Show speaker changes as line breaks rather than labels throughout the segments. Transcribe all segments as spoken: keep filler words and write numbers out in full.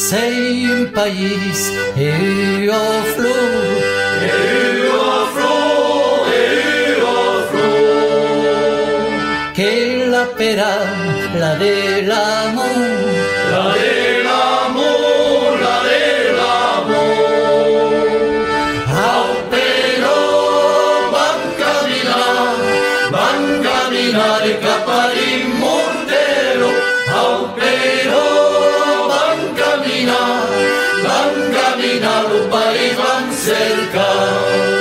sei un país e o flor,
e o flor, e o flor,
che la pera, la dell'amor,
la dell'amor, la dell'amor. Au però van camminare, van camminare cap all'immortelo, au però van camminare, van camminare, un país van cercar.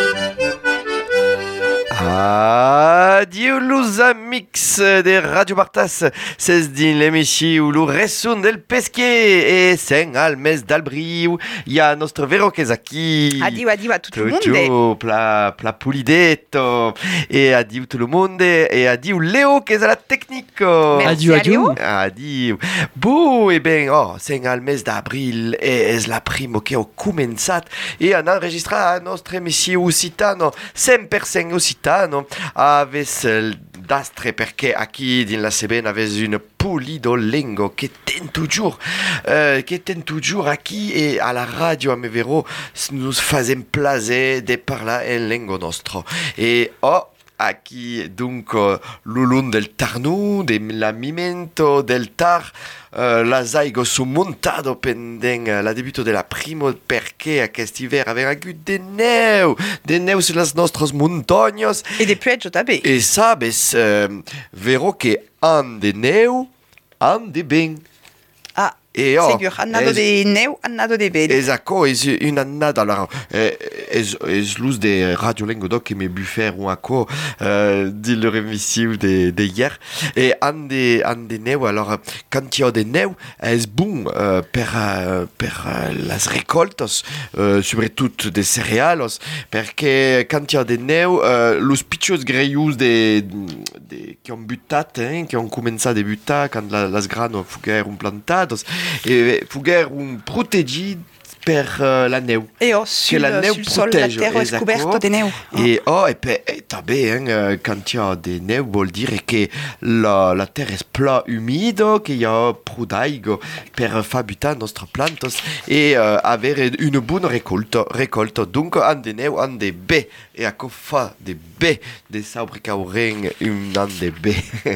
Adieu los amics de Radio Bartas, ses din l'emissiu lo ressun del pesche e sen al mes d'albriu, hi ha nostre Vero che és aquí.
Adieu, adieu a tutto il
Ciao,
mondo.
pla, pla pulidetto, e adieu tutto il mondo, e adieu Leo che és a la tecnico.
Merci, adieu.
Adieu. Boh, e ben, oh, sen al mes d'abril e és la primo che ho començat e han enregistrat nostre emissiu occitano, cent per cent occitano, aves d'astre perché aquí din la Seben aves une pulidolengo che ten toujours, euh, che ten toujours aquí e a la radio a me vero nos fazem plaser de parlar en lengo nostro. E oh, aquí dunque l'ulun del tarnu, del mimento del tar, uh, la zaigo su montado pendent uh, la debuto de la primo perché aquest hiver aveva agut de neu, de neu sur las nostres montañas.
E de plueggio també.
E sabes, uh, vero che an de neu, an de ben.
Ah,
E oh,
segur, annado
es-
de neu, annado de vent.
Exacto, es une annada. Alors, eh, es, es luz de Radio Languedoc que me bufer un aco euh, de leur émission de, de hier. Et an de, an de neu, alors, quand il y a de neu, es bon euh, per, euh, per euh, las recoltas, euh, surtout des céréales, perché quand il y a de neu, euh, los pitchos greius de, de, qui ont butat, hein, qui ont commencé à butar quand la, las grano fugueron plantados, e fugueron protegit per uh, la neu.
E oh,
Que
sul,
la neu
sul sol, la
protège,
terra è
esatto.
scoperta de neu.
E oh, e pe, e també, hein, euh, quand il y a de neu, vol dire que la, la terra és pla humido, que hi ha prou d'aigua per fa butar nostres plantes e uh, avere una bona recolta. recolta. Donc, an de neu, an de bé. E a co fa de bé, de sabre cauren un an de bé.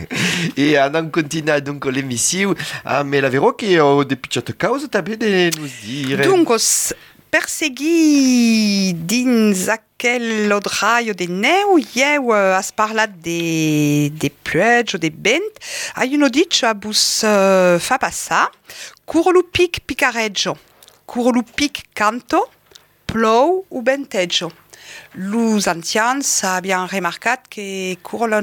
E anan continua donc l'emissiu, ah, me la vero que ho de pitjata causa també de nos dire.
Dunque, persegui dins aquel odraio de neu, ieu uh, has parlat de, de plueggio, de vent, hai uno dicho a bus uh, fa passar, curolupic picareggio, curolupic canto, plou u venteggio. Los ancians abbiam remarcat que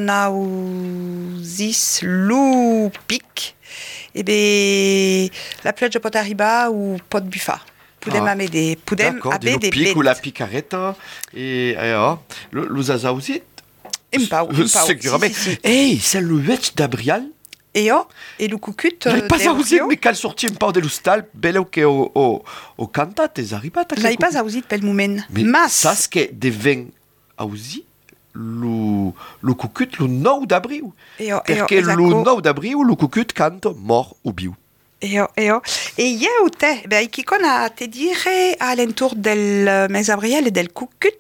curolonausis lu pic, e be la plueggio pot arribar o pot bufar. Podem
Ah,
haver de, podem
D'accord,
haver
de
de
pic ou la
vent.
picareta e eh, oh, lo, lo zaza aussi
Un pau, un pau.
segurament.
Si, si, si.
Ei, c'est le vetch d'Abrial.
E oh, e lo cucut
L'hai pas
de
ausit,
Rio,
mais cal sorti un pau de l'hostal, beleu que o, o, o cantat, es arribat.
l'hai pas ausit pel moment.
Mais
Mas,
saps que de vent ausit, lo, lo cucut lo nou d'abril.
e oh, e oh,
Perché lo
exacto.
nou d'abril, lo cucut canto mort o viu.
E oh, e oh. E ieu te, beh, chi con a te dire all'entour del mes abriel e del cucut,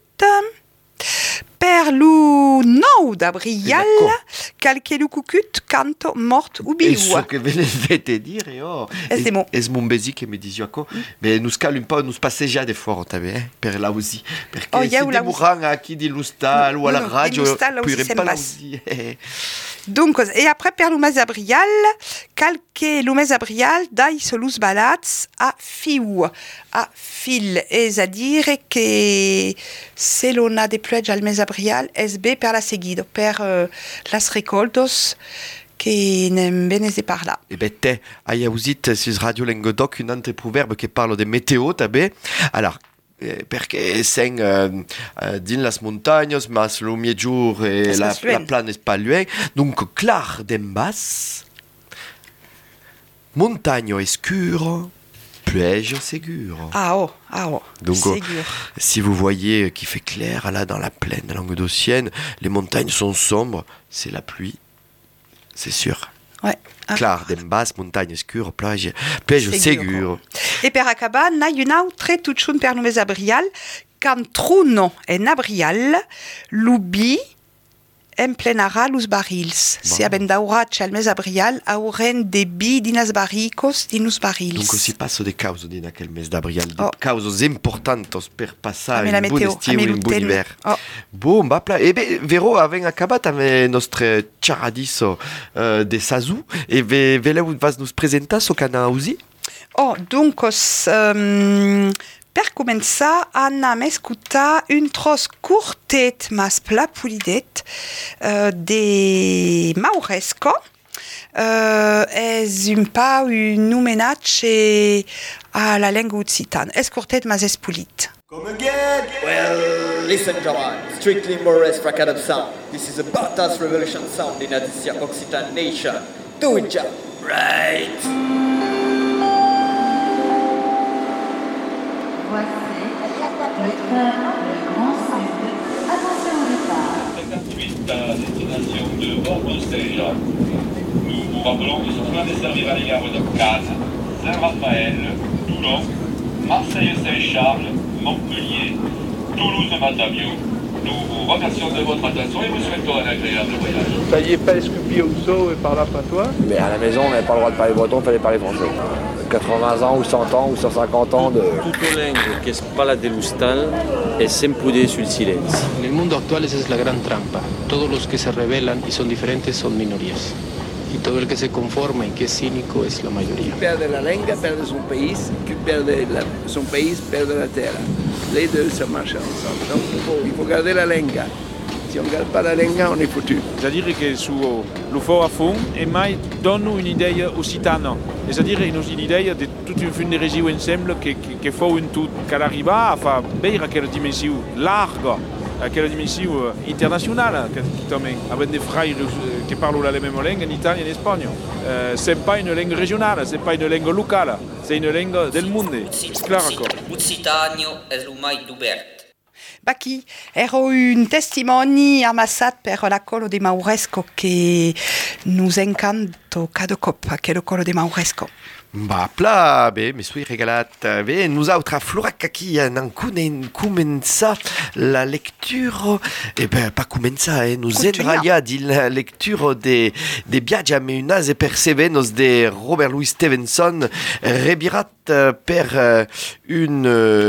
per lo nou d'abrial,
Exacto.
calque lo cucut canto mort
E
ubiu.
so che venete te dire, oh.
Es de mo.
Es mon besi che mi disi aco, mais nous cal un peu, nous passeja de fort, tabe, eh, per l'ausi. Perché
Oh,
si
ieu
de
l'ausi.
burran a chi di l'ustal
No,
o alla
no, no,
radio,
di l'ustal, l'ausi
pure
sem
pas
pas.
l'ausi. eh.
Donc, e après per lo mes abrial, calque lo mes abrial dai solus balats a fiu, a fil, es a dire que se l'on a de plueggio al mes abrial, es be per la seguido, per uh, las recoltos che nem benes de parla.
E beh, te, hai ausit sus Radio Languedoc un altre proverbe che parlo de meteo, tabe. Alors, eh, perché sen uh, uh, din las montagnes, mas lo miejur e
Es
la,
pas luent.
la plan es pas luent. Donc, clar d'en bas, montagno escuro, pluege seguro.
Ah oh, ah oh,
Donc,
ségur.
Si vous voyez qu'il fait clair là dans la plaine languedocienne, les montagnes sont sombres, c'est la pluie, c'est sûr.
Ouais.
Clar, d'en basse, montagne escure, plage, plage seguro.
E per acabar, n'hai un altre tutxun per només abrial, can truno en abrial, l'ubi emplenarà los barils. Bon. Si abend daurat al mes abrial, auren de bi dinas barricos dinos barils.
Donc si passo de causo din aquel mes d'abrial, de
oh.
causos importantos per passar un bon
meteo,
estiu e un bon hiver.
Oh.
Bon, va pla. E be, vero, aven acabat amb nostre charadisso uh, de Sazu, e ve, veleu vas nos presentar so cana ausi?
Oh, donc, um, per començar, anam escutar un tros curtet mas pla pulidet uh, de Mauresco. Uh, és un pa un homenatge a la lengua occitana. És curtet mas és pulit.
Come again? Well, listen, Jamal. Strictly Maures Fracadab sound. This is a Bartas Revolution sound in Aditya Occitan nation. Do it, Jam. Right.
Voici le train Le Grand Sud. Attention au départ.
Cette activité à destination de Bordeaux-Stéja. Nous vous rappelons que ce train desservira les gares de Cannes, Saint-Raphaël, Toulon, Marseille-Saint-Charles, Montpellier, Toulouse-Matabio. Nous vous remercions de votre attention et vous souhaitons un agréable voyage.
Ça y est, pas escupillé au saut et par là pas toi.
Mais à la maison, on n'avait pas le droit de parler breton, il fallait parler français. quatre-vingts ans ou cent ans ou cent cinquante ans de...
Toute lengua que es parla dell'ustal è sempre sul silenzio.
En el mundo actual esa es la gran trampa. Todos los que se rebelan y son diferentes son minorías. Y todo el que se conforma y que es cínico es la mayoría.
Qui perde la lingua perde son pays, qui perde la, son pays perde la terre. Les deux, ça marche ensemble. Donc il faut, il faut garder la lingua. Si on ne garde pas la lingua, on est foutu.
C'est-à-dire que su lo fo a fond e mai donno un'idea occitana. C'est-à-dire un'idea di tutto un fin de région ensemble che, che, che fa un tout, che arriva a fare bene a quella dimensione larga, a quella dimensione internazionale, che também avendo dei frères che parlano la même langue in Italia e in Spagna. Uh, c'est pas une langue régionale, c'est pas une langue locale, c'est une langue del mondo. Claro.
Occitanio è l'umai d'Ubert.
Baki, ero un testimoni amassat per la colo de Mauresco che nous encanto cada cop, aquel colo de Mauresco.
Ba, pla, be, me sui regalat. Be, nosaltres a Florac aquí n'en comença la lecture, e ben, pas comença, eh, nous enralia di la lecture de, de Viatge a Meunas e Persevenos de Robert Louis Stevenson, rebirat per un,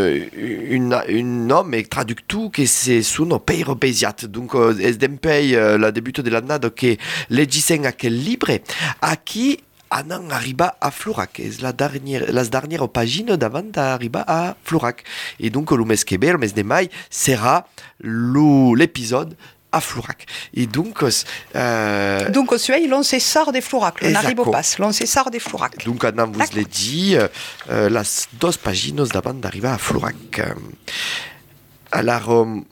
un, un homme e traductu che se sono Peiro Besiat. Donc, es d'empei la debut de l'annada che legisen aquel libre. Aquí Anan arriba a Florac, és la dernière, las dernière pagine d'avant arriba a Florac. Et donc, le mes que ve, le mes de mai, sera l'épisode à Florac. Et donc... Euh,
donc, celui-là, l'on se sort des Florac, l'on arrive au pass, l'on se sort des Florac.
Donc, Anan vous l'a dit, euh, las dos pagines d'avant d'arriba a Florac. Alors... Um,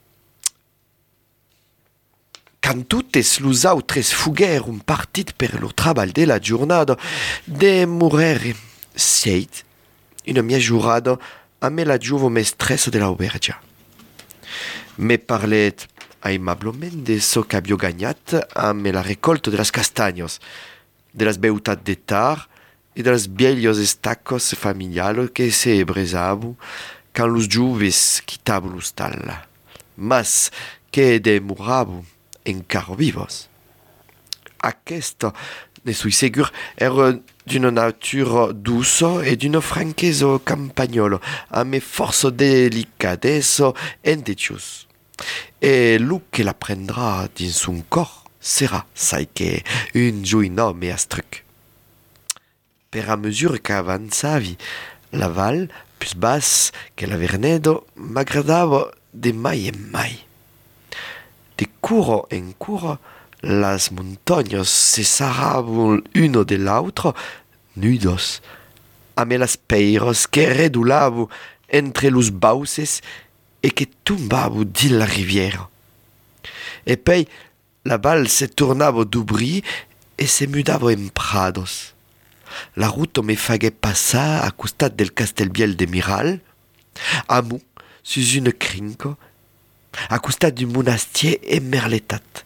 Quand tuttes los autres fugueron partit per lo treball de la giornada, de morere seit una mia giurada a me la giuvo mestressa de l'aubergia. Me parlet aimablement de so qu'abbio gagnat a me la recolta de las castagnos, de las beutat de tar e de las bielios estacos familialos que se ebresavo quand los giuves quitavo lo stalla, mas que demoravo encara vivos. Aquesta, ne suis segur, era d'une nature douce et d'une franchise campagnole, a me force delicadezza endetius. Et lu que la prendra din son cor sera, sai que, un join homme astruc. Per a mesure qu'avanzavi, la val, plus basse que la Vernedo, m'agradava de mai en mai. De curo en curo, las montañas se separaban uno de l'autre, nudos, a me las peiros que redulaban entre los bauces e que tumbaban di la riviera. E poi la val se tornava d'ubri e se mudava en prados. La route me faguait passar a costat del Castelbiel de Miral, amu, sus une crinco, a costat d'un monastier emerletat,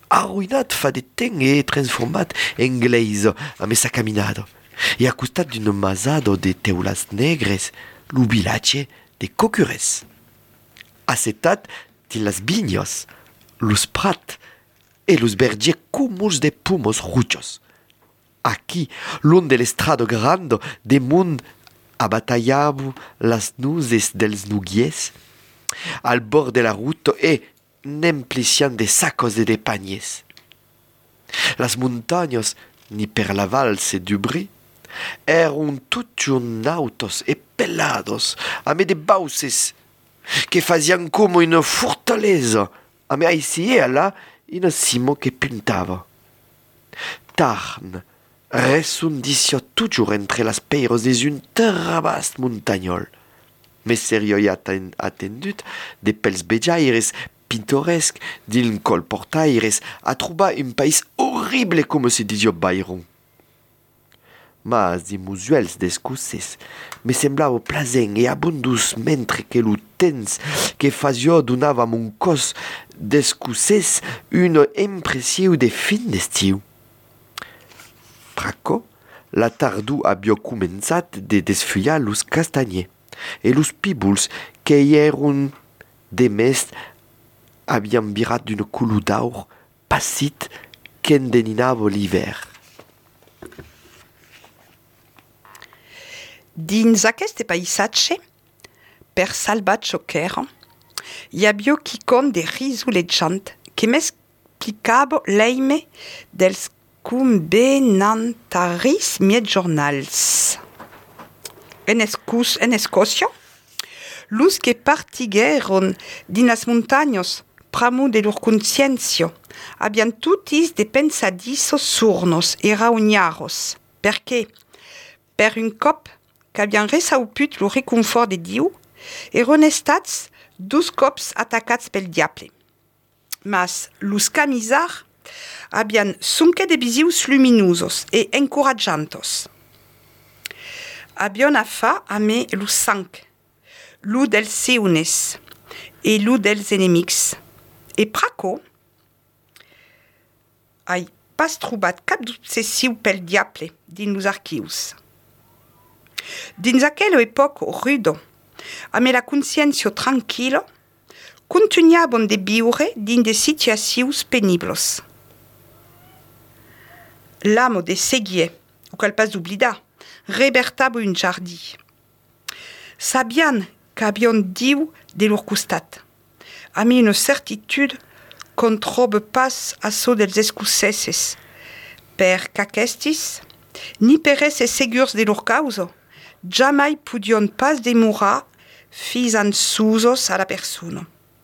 arruinat fa de temps e transformat en gleis a mesa caminada. E a costat d'un masado de teulas negres, lo vilatge de Cocures. Acetat de las vinyos, los prat e los vergiers cúmuls de pomos rujos. Aquí, l'un de l'estrado grande de munt abatallavo las nuses dels nuguiers, al bord de la ruta e n'emplician de sacos e de pagnes. Las montañas, ni per la valse du bri, eran tutxurnautos e pelados, a me de bauses, que fazian como una fortaleza, a me aici e là, in cimo que pintava. Tarn, ressundicio toujours entre las peiros des un terrabast montagnol. Mais serio i aten, atendut de pels bejaires pintoresques d'il col portaires a trobar un país horrible como se disio Byron. Mas de musuels d'escusses me semblava plasen e abundus mentre que lo temps que fazio donava a mon cos d'escusses una impressió de fin d'estiu. Praco, la tardu abbia començat de desfeuillar los castanyers e los píbols que hi eran de més havien virat d'un color d'aur passit que endeninava l'hivern.
Dins aquest paisatge, per salvatge qu'era, hi havia quicon de risolejant que m'explicava l'eime dels convenantaris mietjornals. En, Escus, en Escòcia, los que partigueren dins las montañas pramo de lor consciència habían tutis de pensadissos surnos e raoniaros. Per què? Per un cop qu'habien ressauput lo reconfort de Diu, eren estats dos cops atacats pel diable. Mas los camisars habían sunque de visius luminosos e encorajantos. Habían afa a me los cinc, lo dels seunes e lo dels enemics. E praco, ai pas trobat cap d'obsessiu pel diable dins los archius. Dins aquella època ruda, a me la consciència tranquil·la, continuaven de viure dins de situacions penibles. L'amo de seguier, o cal pas oblidar, rebertava un jardí. Sabian qu'havion Diu de lor costat. A mi una certitude qu'on trobe pas a so dels escocesses, per qu'aquestis, ni per esser segurs de lor causa, jamais podion pas demorar fins en susos a la persona.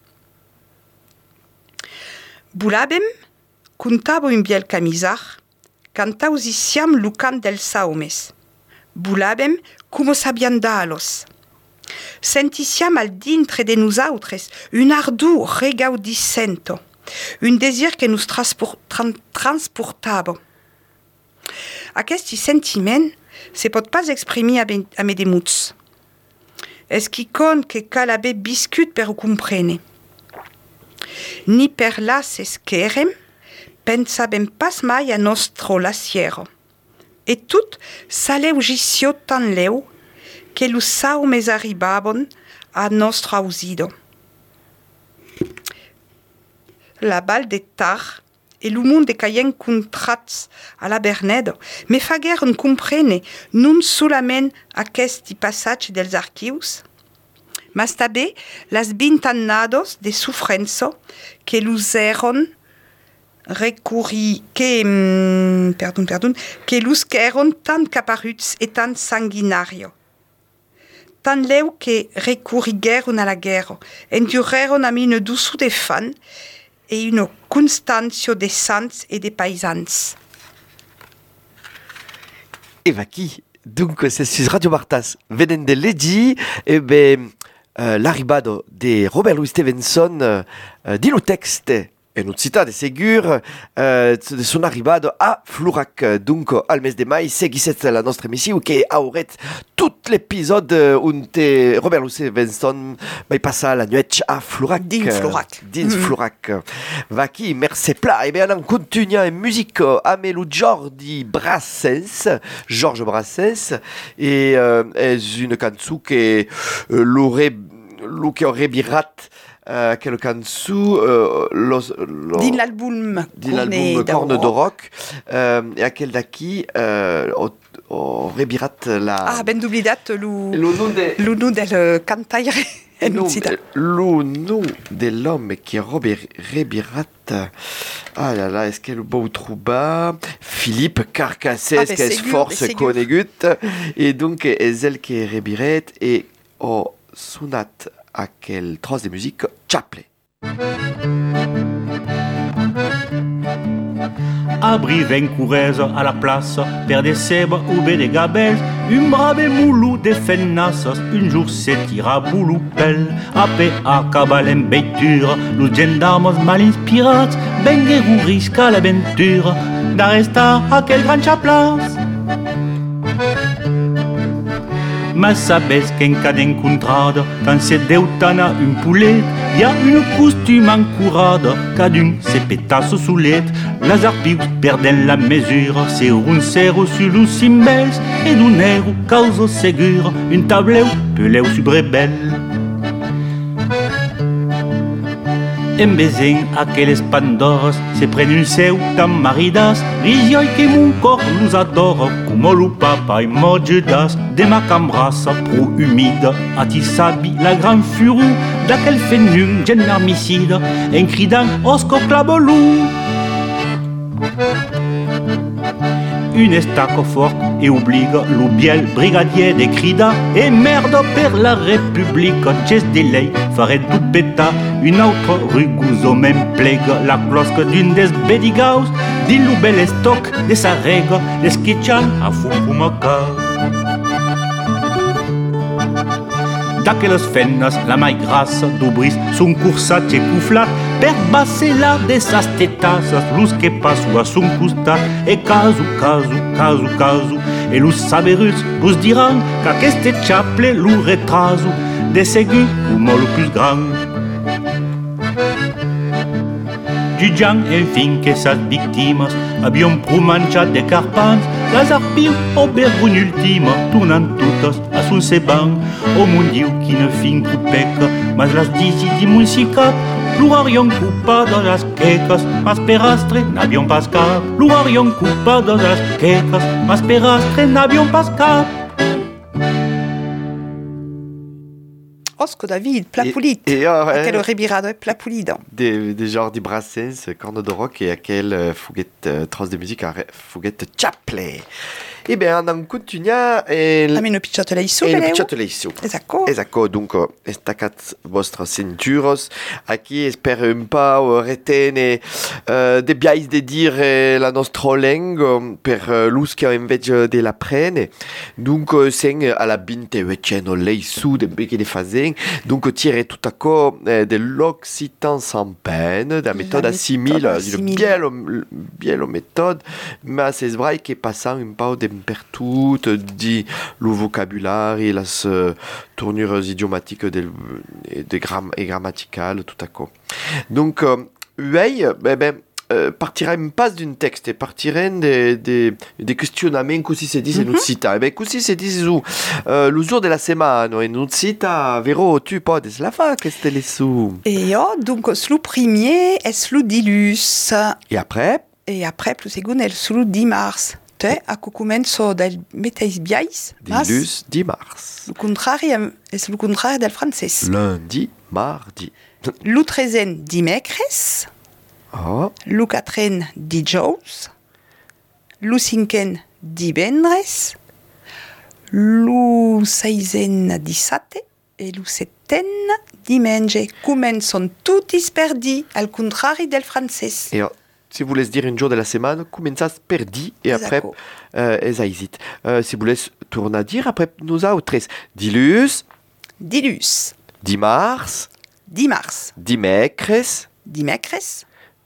Volàvem, contava un biel camisar, quand ausiciam lo cant dels saumes. Volàvem com s'habian d'alos. Senticiam al dintre de nosaltres un ardor regaudicento, un desir que nos transport, tran, transportava. Aquest sentiment se pot pas exprimir a, ben, a me demuts. Es quicon que cal haver viscut per ho comprene. Ni per las esquerem, pensàvem pas mai a nostro laciero. E tot s'aleugició tan leu que los saumes arribaven a nostre ausido. La bal de tar e lo monde qu'ai encontrats a la Berneda me fagueren comprene non solament aquest passatge dels archius, mas també las vint annados de sofrença que los eron recurri, que, mm, perdon, perdon, que los que eron tan caparuts e tan sanguinario. Tan leu que recurrigueron a la guerra, endureron a mi une douçu de fan e una constància de sants e de paisans.
Et va qui donc c'est sur Radio Martas venen de Ledi et ben euh, l'arribado de Robert Louis Stevenson euh, dit le texte e non citate segur eh, sono arrivato a Florac. Dunque al mese di mai seguissete la nostra emissione che aurete tutto l'episodio on Robert Louis Vincent va passare la nuit a Florac
dins Florac
dins
mm.
Florac va qui merci plat e bien on continue en musique avec le Jordi Brassens Georges Brassens et euh, est une canzone che euh, l'aurait lo che aurait birat Uh, quel canzone uh, los, lo,
din l'album
di l'album Corne de Rock uh, e aquel d'aquí uh, ho, ho rebirat la
ah ben dublidat lu
lu de
lu del cantaire e non cita
lu nu dell'homme qui Robert rebirat ah là là est-ce qu'elle beau trouba Philippe Carcassès
ah, ben,
qui est force conegut et donc est elle qui rebiret et oh sunat à quel tros de musique Chapley.
Abri Vencourez à la place, père des cèbres ou des gabelles, un brave moulou des fenasses, un jour s'étira boulou pelle, après à cabal beiture, nous gendarmes mal inspirats, ben guerrou risque à l'aventure, d'arresta à quel grand chaplace. Ma sabes qu'en cada encontrada, quand se deutana un poulet, y a une costume encourada, cadun se pétasse soulette, les arpius perden la mesure, c'est un cerro sur le cimbels, et d'un air cause segure, une tableu peleu subrebelle. En bezen aquelles pandoras se pren un seu tan maridas, rigioi que mon cor nous adore, como lo papa et mo Judas, de ma cambrassa pro humide, a ti sabi la gran furu d'aquel fenum genarmicide, en cridant osco clabolou. Une estaque forte et obligue le biel brigadier des crida et merde per la République gest de lei farait tout péta une autre rue Gouzo même plègue la closque d'une des bedigaus din le bel stock de sa règle les skitchan a Fukumaca. D'aquelles feines, la mai grassa d'obris son cursatge cuflat per basselar de sas tetasses lus que passo a son costat e casu, casu, casu, casu e lus saberuts vos diran qu'aqueste chaple lo retraso de segur o molt plus grand. Jutjant, enfin, que sas victimes avion pro manjat de carpans, las arpiu o vergogne ultima, tornant totes a son seban, o mon diu quina fin trupeca, mas las disi di musicat, l'horion culpado las quecas, mas perastre n'avion pas cap, l'horion culpado las quecas, mas perastre n'avion pas cap.
Osco David, plapulit,
et, et, euh,
aquel rebirado est plapulido.
Des, des genres de Brassens, Corne de Rock et aquel euh, fouguette, euh, tros de musique, fouguette Chapley. Eh bien, on continue et...
Almeno picciotto lei su,
E
Peleu.
picciotto lei su.
Esatto.
Esatto, dunque, staccat vostre cinturos. Aquí spero un po' retene uh, de biais de dire la nostra lingua per uh, l'us che invece de la prene. Dunque, sen alla binte veceno lei su de che de fazen. Dunque, tire tout à co eh, de l'occitan sans peine, da méthode assimile, une bielo, bielo méthode, ma c'est vrai che passa un po' de per tout di le vocabulaire, las uh, tournures idiomatiques de, de gram, et grammaticales, tout à coup. Donc, euh, uei, ben, ben, euh, partirem pas d'un texte, partirem de, de, de questionaments così se dice in un sita. E ben, così se dice su uh, l'usure della settimana in un sita, vero, tu podes la fa, queste le su.
Et io, donc, slu premier est slu dilus.
Et après?
Et après, plus segon, est slu dimarts. Te, a començo del meteis biais,
Dilus, dimarts.
Le contrari est le contrari del francès.
Lundi, mardi.
Le trezen, dimecres.
Oh.
Le quatren, dijous. Le cinquen, divendres. Le seizen, dissabte. Et le septen, diumenge. Començon tutis perdi, al contrari del francès.
Et si vous voulez dire un jour de la semaine, commençaz perdi et après euh, esaïsit. Euh, si vous voulez tourner à dire, après nous autres. Dilus.
Dilus.
Dimars.
Dimars.
Dimecres.
Dimecres.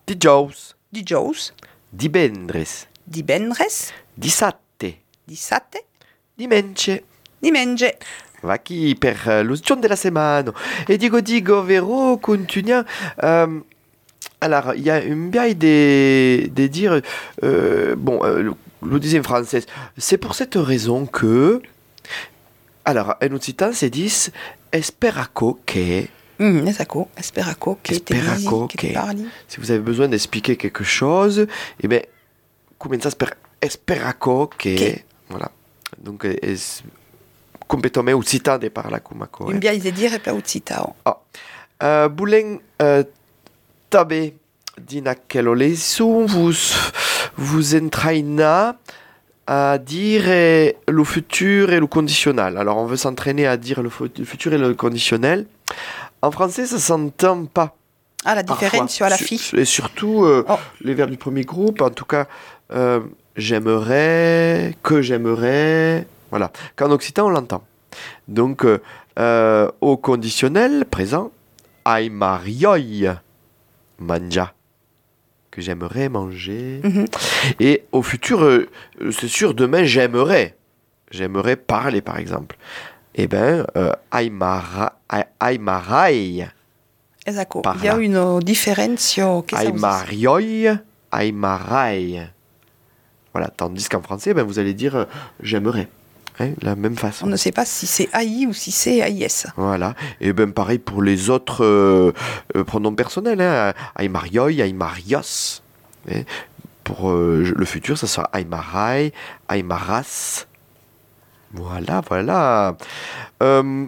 Dijous.
Dijous.
Divendres.
Divendres.
Dissabte.
Dissabte.
Dimanche.
Dimanche.
Va qui per uh, lo giorno della settimana. E dico, dico, vero, continuiamo. Um, alors, il y a une biais de, de dire, euh, bon, euh, le, le disait en français, c'est pour cette raison que, alors, en occitan, c'est dit, esperaco que,
Mm, esatto, esperaco che
esperaco
te
che,
che parli.
si vous avez besoin d'expliquer quelque chose, eh bien, commencez par esperaco que,
Che.
voilà. Donc, es, complètement occitan de parla come
Un biais de dire per uccitao.
Oh. Uh, Boulen uh, Tabe Dinakelo leçon vous vous entraîna à dire le futur et le conditionnel. Alors on veut s'entraîner à dire le futur et le conditionnel. En français, ça s'entend pas.
Ah, la différence sur la fille.
Et surtout euh, oh. les verbes du premier groupe. En tout cas, euh, j'aimerais, que j'aimerais. Voilà. Qu'en occitan, on l'entend. Donc, euh, euh, au conditionnel présent, ai marioi manja, que j'aimerais manger.
Mm-hmm.
Et au futur, euh, c'est sûr, demain, j'aimerais. J'aimerais parler, par exemple. Eh bien, euh, ai mara, ai marai.
Esatto. Il y a une différence sur...
Ai marioi, ai marai. Voilà. Tandis qu'en français, ben, vous allez dire euh, j'aimerais. Hein, la même façon.
On ne sait pas si c'est A I ou si c'est A I S.
Voilà. Et bien pareil pour les autres euh, euh, pronoms personnels. Hein. Aimarioi, aimarios. Hein. Pour euh, le futur, ça sera aimarai, aimaras. Voilà, voilà. Euh,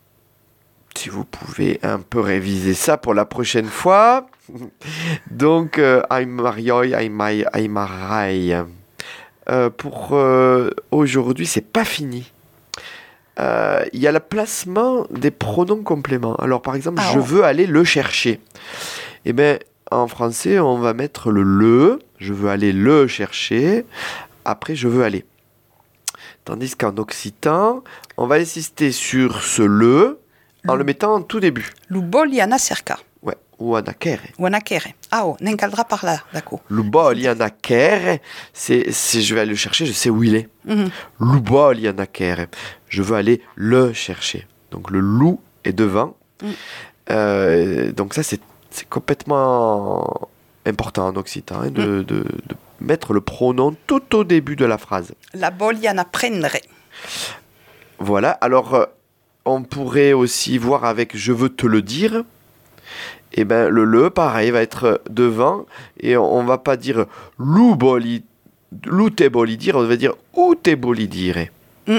si vous pouvez un peu réviser ça pour la prochaine fois. Donc, euh, aimarioi, aimai, aimarai. Euh, pour euh, aujourd'hui, c'est pas fini. Il euh, y a le placement des pronoms compléments. Alors, par exemple, ah, je oh. veux aller le chercher. Eh bien, en français, on va mettre le le. Je veux aller le chercher. Après, je veux aller. Tandis qu'en occitan, on va insister sur ce le en le, le mettant en tout début.
Lu vogliano cerca.
Ouais. Ou anachere.
Ou anachere. Ah, oh, n'en caldra par là, d'accord.
Le bol anachere, c'est, c'est je vais aller le chercher, je sais où il est.
Mm-hmm.
Le bol anachere, je veux aller le chercher. Donc le loup est devant. Mm. Euh, donc ça, c'est, c'est complètement important en occitan, hein, de, mm. de, de mettre le pronom tout au début de la phrase.
La vogliano prendere.
Voilà, alors euh, on pourrait aussi voir avec je veux te le dire. Et eh ben le le pareil va être devant et on, on va pas dire lu boli lu te boli dire, on va dire ou te boli dire.
Mm.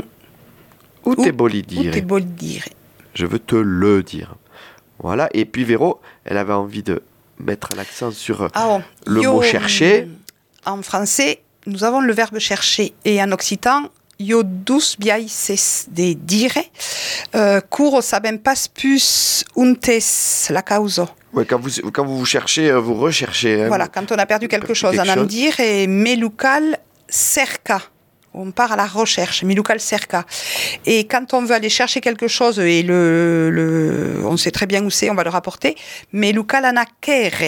Ou te boli dire.
Ou te boli dire.
Je veux te le dire. Voilà, et puis Véro, elle avait envie de mettre l'accent sur
ah bon.
le
Yo,
mot chercher.
En français, nous avons le verbe chercher et en occitan io dus biaises de dire euh, curo sabem pas plus untes la causa.
Ouais, quand vous quand vous cherchez, vous recherchez. Hein,
voilà, quand on a perdu quelque chose,
quelque
on
chose.
en dire et melucal cerca. On part à la recherche, melucal cerca. Et quand on veut aller chercher quelque chose et le, le on sait très bien où c'est, on va le rapporter. Melucal anachere.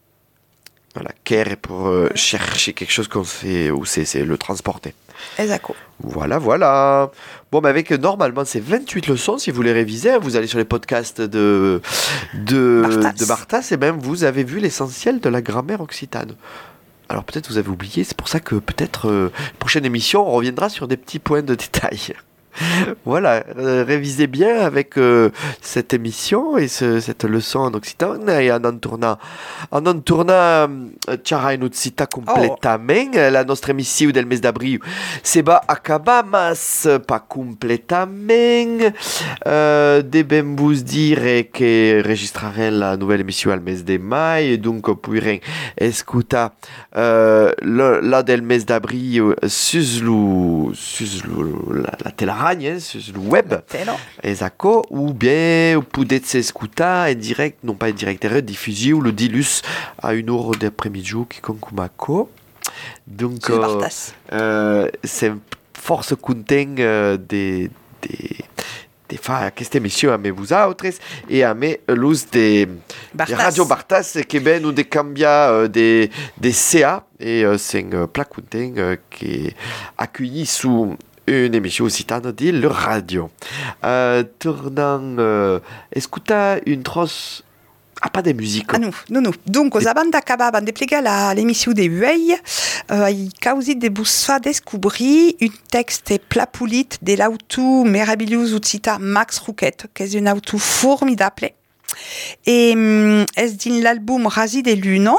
Voilà, care pour euh, chercher quelque chose qu'on sait où c'est, c'est le transporter.
Exact.
Voilà, voilà. Bon, mais avec normalement c'est vingt-huit leçons. Si vous les révisez, hein, vous allez sur les podcasts de de
Bartas.
de Bartas, et ben vous avez vu l'essentiel de la grammaire occitane. Alors peut-être vous avez oublié, c'est pour ça que peut-être euh, prochaine émission on reviendra sur des petits points de détail. Voilà, euh, révisez bien avec euh, cette émission et ce, cette leçon en occitan et en en tournant en en tournant Ciara in Occita completament oh. La nostra émission del mes d'abril se va acabar mas pas completament euh, devem vous dire que registrerem la nouvelle émission al mes de mai donc pourrem escutar euh, la, la del mes d'abril sus lo sus lo, la, la tela Hein, sur le web, esatto, ou bien vous pouvez s'écouter en direct, non pas en direct, diffusé ou le dilus à une heure d'après-midi qui concomako. Donc, euh, euh, c'est force content euh, des, des, de fa aquesta emissió amb vosaltres i amb l'ús de, de Radio Bartas que ven de canviar uh, de, de C A i uh, sen uh, pla content uh, que acollir su une émission occitane de la radio. Uh, tornant uh, escutar une tros Ah, pas de musique.
Ah non, non, non. Donc, aux avant d'acabar, avant de plegar la, l'émission de Huey, euh, il causit de busfa descobrir un texte plapulit de l'auto merveilleux ucita Max Rouquette, qui est un auto formidable. Et hum, est dans l'album Rasi de Luno.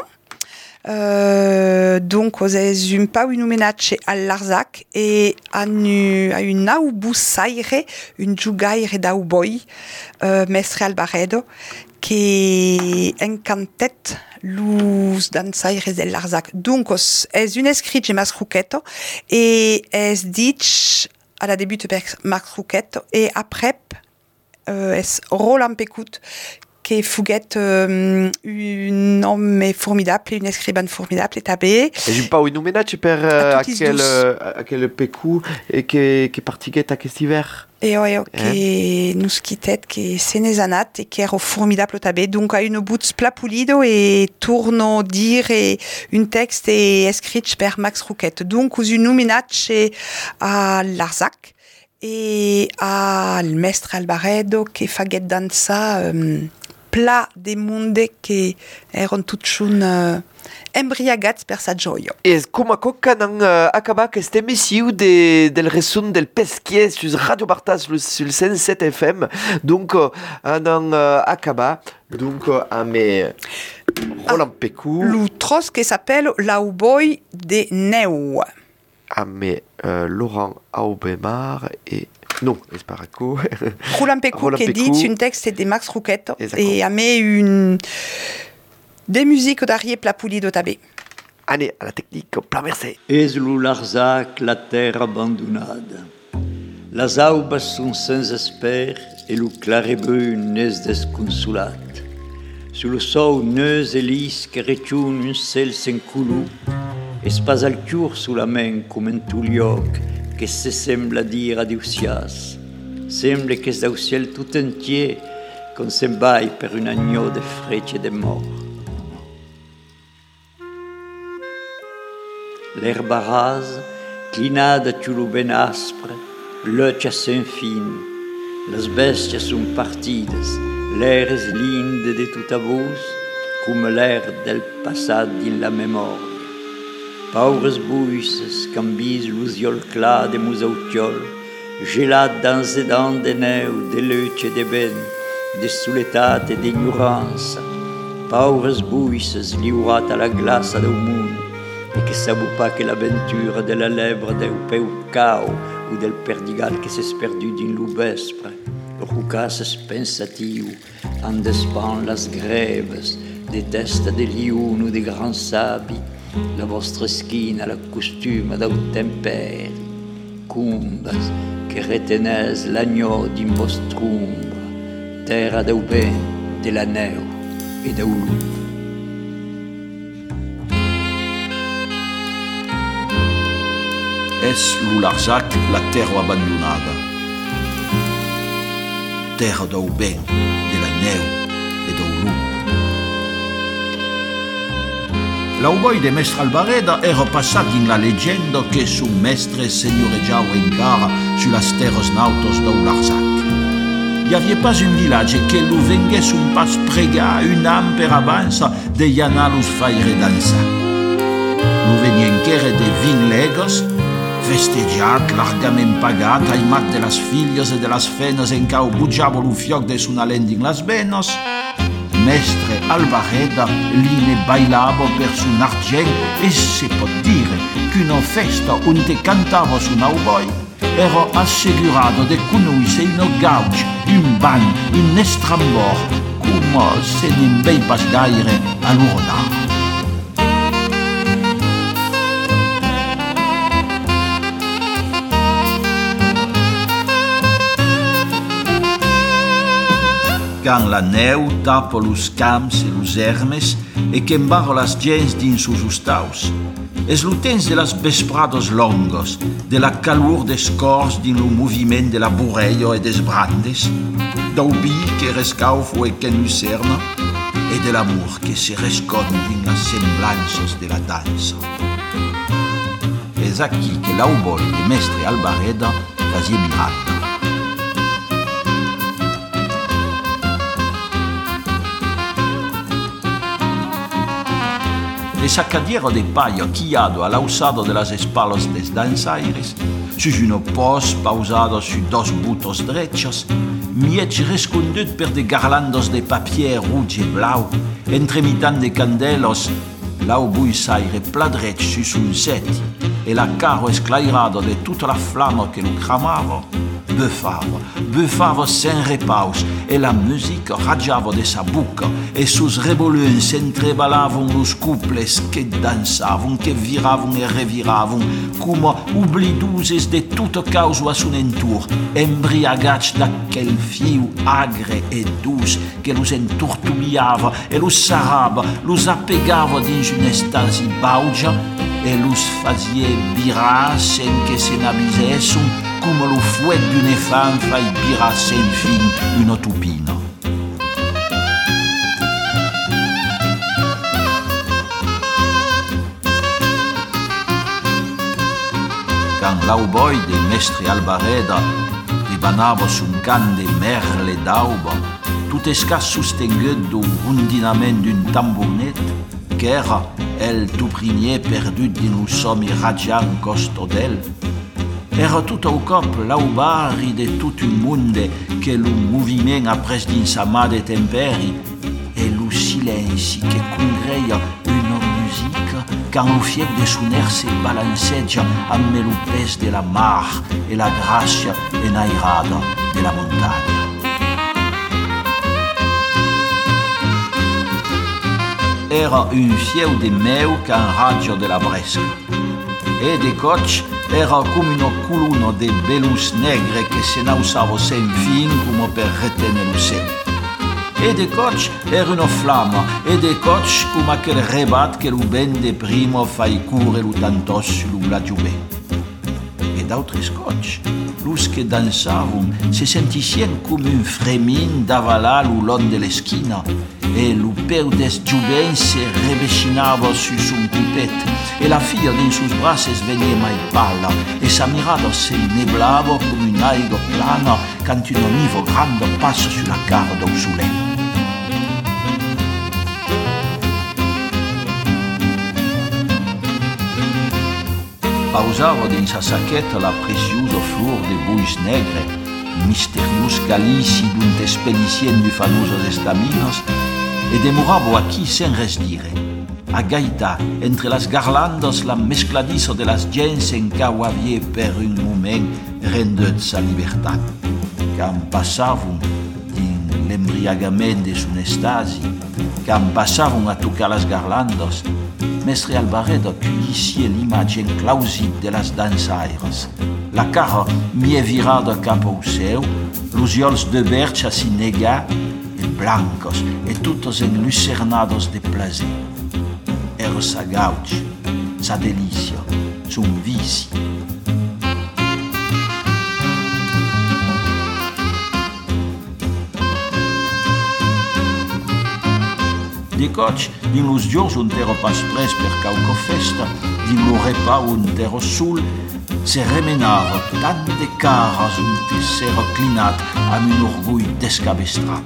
Euh, donc, c'est un peu un hommage à Larzac et à une, à une aubusaire, une jugaire d'auboy, euh, Mestre Albaredo, qui encantait los dansaires de Larzac. Donc, c'est une écrite de Max Rouquette et est dit à la début de Max Rouquette et après, euh, c'est Roland Pécout qui fouguet euh, un homme formidable, une écrivaine formidable, et tabé.
Et j'ai pas une hommage per uh, aquel, uh, aquel Pécou et qui qui partiguait à cet hiver.
Et ouais, qui nous quittait, qui sénézanat et qui est formidable tabé. Donc à une bout plapulido et tourno dire et une texte est écrit par Max Rouquette. Donc une hommage à Larzac et à le Mestre Albaredo qui faguet dansa euh, pla des mondes qui erano tutti un uh, embriagats per sa gioia.
E come a nan uh, acaba questa emissione de, del resun del pesquier sur Radio Bartas sur cent sept F M. Donc uh, nan uh, acaba donc uh, a me Roland ah, Pécou.
L'outros qui s'appelle L'Auboy de Neu.
A me uh, Laurent Aubemar et non, Esparaco.
Roland Pécou qui dit un texte de Max Rouquette et a mis une des musiques d'Arié Plapouli de Tabé.
Allez, à la technique, plein merci.
Eslu Larzac, la terre abandonnada. Las aubas sont sans esper et le clarebeu n'est desconsolat. Sur le sol neus et lisse que retourne un ciel sans coulou, espace al cure sous la main comme un tout lioc que se sembla dire adiusias. Semble que c'est au ciel tout entier qu'on s'embaille per un agneau de frecce et de mort. L'herba rase, clinada sur le ben aspre, l'occhia sans fin. Les bestias sont partides, l'air est linde de tout à vos, comme l'air del passat in la mémoire. Pauvres buisses cambis l'usiol clar de musautiol, gelat dans les dents de neu, de l'œch et de ben, de soledat et d'ignorance. Pauvres buisses liurat à la glace d'un monde, et que savent pas que l'aventure de la lèvre del peucao ou del perdigal que s'est perdu d'une loubespre, rucasses pensatiu, en despan las greves, de testa de liun ou de grands sabi, la vostra schina, la costume d'un temperi, cumbas que retenez l'agneau d'un vostre ombre, terra del ben, de la neu et del loup.
Es lo Larzac, la terra abandonada. Terra del ben, de la neu e del loup. L'Auboy de Mestre Albareda era passat in la leggenda che su mestre signoreggiava encara sulle terres nautos del Larzac. Hi havia pas un village que lo vengués un pas pregar un an per avança de llanar-los faire dansa. Lo venien encara de vint legos, festeggiat, largament pagat, aimat de las filles e de las fenes en cau bugiava lo fioc de son alent in las venos. Mestre Albareda li ne bailava per son argent e se pot dire qu'una festa onde cantava son Auboy era assegurado de conosce un gauge, un ban, un estrambor, come se ne vei pas gaire a l'Urodà. Quand la neu tapa los camps e los ermes, e que embarra las gens dins sus ustaus. Es lo temps de las vesprados longos, de la calor des cors dins lo moviment de la burello e des brandes, d'aubi que rescaufo e que lucerna, e de l'amor que se resconde dins las semblanças de la dansa. És aquí que l'aubol de mestre Albareda fasia miranda. El sacadiero de paio quillado al ausado de las espaldas des danzaires, sus un pos pausado su dos butos drechos, miech rescondut per de garlandos de papier rouge e blau, entremitant de candelos, lau buisaire pla drech sus un seti, e la caro esclairado de tutta la flamma che lo cramava, buffava, buffava sen repaus, e la musica raggiava de sa buca, e sus revoluns s'entrebalavon los couples che dansavan, che viravan e reviravan, come obliduses de tutta causa a son entour, embriagats d'aquel fiu agre e dus que los entortubiava e los sarava, los apegava dins un estasi bauja, e los fazie birar sen que se n'avisesson, come lo fouet d'une femme fai birar sen fin una tupina. Quand l'auboi de mestre Albareda debanava son can de merle d'auba, tout escas sostengut do rondinament d'un tambournet, qu'era el tuprinier perdut din lo somni radiant costo d'el. Era tot au cop l'aubari de tot un monde que lo moviment ha pres dins sa mà de temperi e lo silenci que congreia una musica quand lo fiec de son air se balanceja amb lo pes de la mar e la gràcia enairada de la muntanya. Era un fieu de meu qu'un raggio de la bresca. E de coach era come una colonna de belus negre che se nausava sen fin come per retenere lo seme. E de coach era una flamma, e de coach come aquel rebat che lo ben de primo fai curre lo tantos su la giube. E d'autres coach, los che dansavan se sentisien come un fremin d'avalar lo long de l'esquina, e lo peu des giubens se revecinava su son cupet, e la filla dins sus braces venia mai palla, e sa mirada se neblava come un'aiga plana quand un onivo grande passa sulla cara d'un soleil. Pausava dins sa saqueta la preciosa flor de buis negre, misterius calici d'un despelicient du famosos estaminos, e demorava aquí sen res dire, a gaitar entre las garlandas la mescladiça de las gens en cau havia per un moment rendet sa libertat. Quand passavam din l'embriagament de son estasi, quand passavam a tocar las garlandas, mestre Albareda culissia l'imatge enclausit de las dansaires, la cara mie virada cap au céu, los iols de bercha si nega, blancos e todos enlucernados de placer. Era sa gauche, sa delicia, son vici. De coach, din los giors on t'era pas pres per cauca festa, din lo repa on t'era sul, se remenava tant de caras on te s'era clinat amb un orgull descabestrat.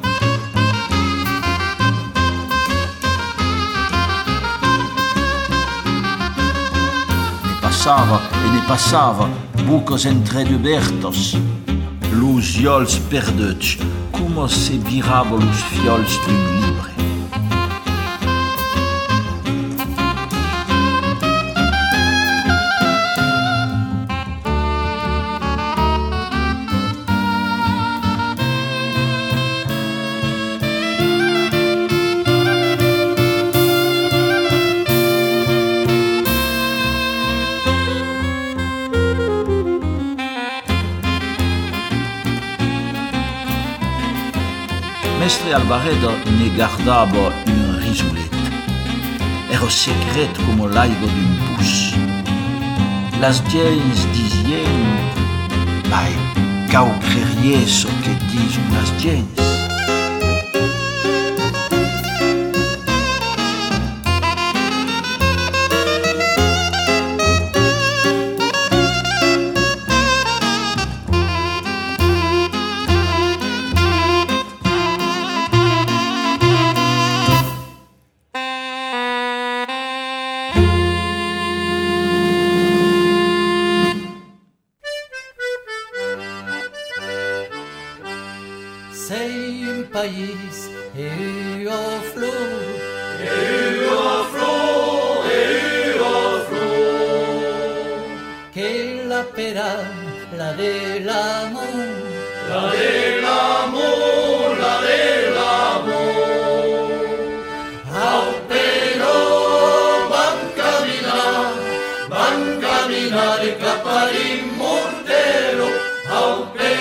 Passava e ne passava, bucos entredubertos, los iols perduts, come se virava los fiols d'un libre. Mestre Albareda ne gardava un risolet. ero secret como l'aigo d'un pus. Las gens dizien, mai, cau creries o que disun las gens.
Sei un país et au flot,
et au flot, et au flot,
que la pera, la de l'amour,
la de l'amour, la de l'amour. Au però van caminar, van caminar cap a l'immortero, au però